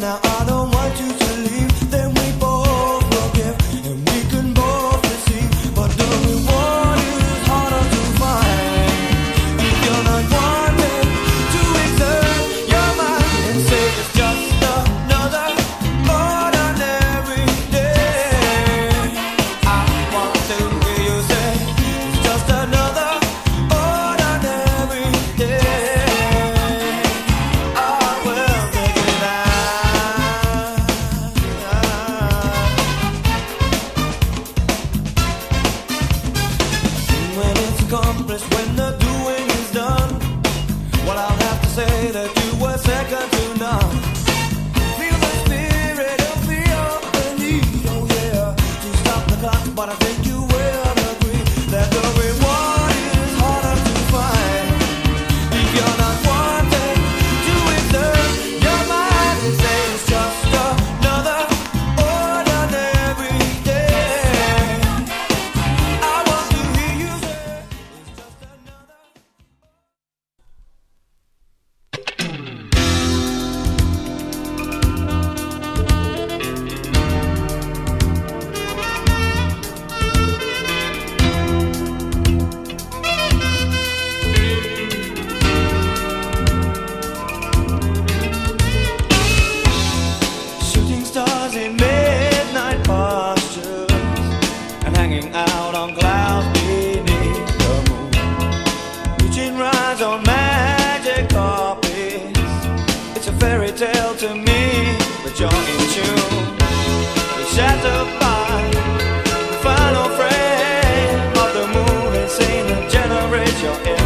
now I don't want you to leave. Then we both forgive and we can both receive. But the reward is harder to find if you're not wanting to exert your mind and say it's just another ordinary day. I want to hear you say it's just another ordinary day. I will take it out. When it's accomplished, when the doing is done, well, I'll have to say that you were second to none. Feel the spirit of the need, oh yeah, to stop the clock, but I think you will agree that the reward is harder to find if you're not wanting to exert your mind and say it's just another ordinary day. I want to hear you say it's just another. Shooting stars in midnight postures and hanging out on clouds beneath the moon, reaching rides on magic carpets. It's a fairy tale to me, but you're in tune. You're shattered by the final frame of the moon, and seen to generate your